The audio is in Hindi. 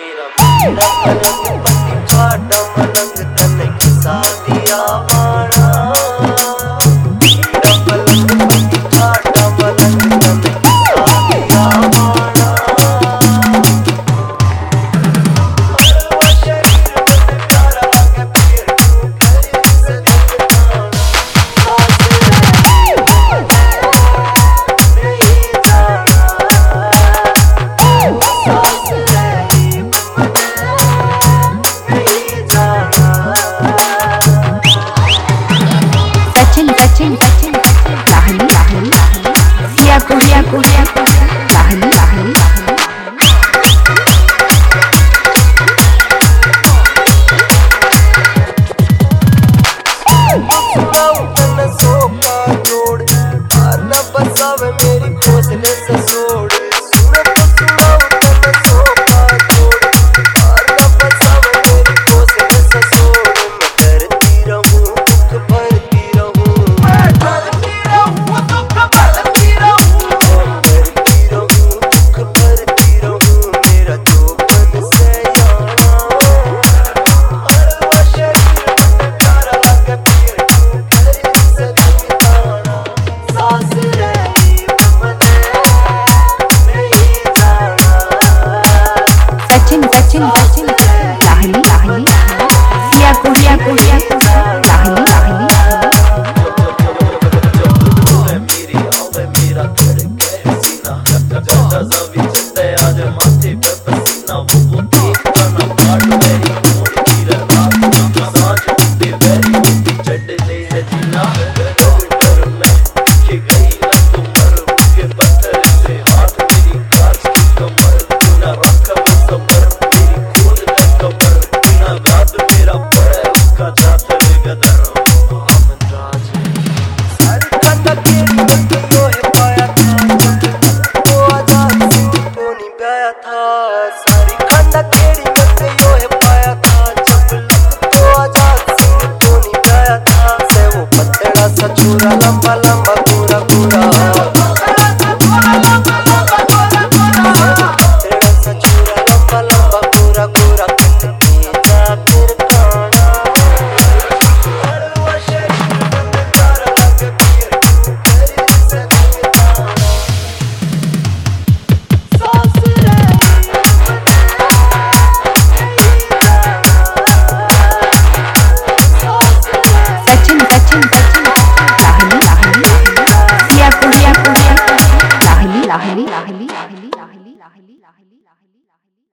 मेरा पलंग पति फाटा पलंग तन किसा दिया बाड़ा। मेरा पलंग पति फाटा पलंग तन किसा दिया बाड़ा। मरवा शरीर में प्यारा लगे फिर तू करे से दिखाना। सचिन सचिन सचिन लाहली लाहली सिया कोरिया कोरिया लाहली लाहली बसावे मेरी खोसले से सोड़ सचिन सचिन लाहली लाहली सिया कोरिया कोरिया लाहली लाहली मेरी आवे मेरा घर के सीना जब जब चलते आज माथे पे पसीना वो देखता ना पाट मेरी मोड़ी रात साँझ उठते वेरी उठती चढ़ने है जीना डर में के गई लग मर के पत्थर से हाथ मेरी कांच की कमर तूने रखा वो सबर मेरा पड़े उसका जाता गदर अमन राज सारी खंडा तेरी बत्तियों है पाया था वो आजाद सिंह को नहीं पाया था। सारी खंडा तेरी बत्तियों है पाया था जब तो आजाद सिंह को नहीं पाया था। से वो पत्थरा सा चूरा लंबा लंबा पूरा पूरा सचिन सचिन सचिन लाहली लाहली सिया कोरिया कोरिया लाहली लाहली लाहली लाहली लाहली लाहली लाहली।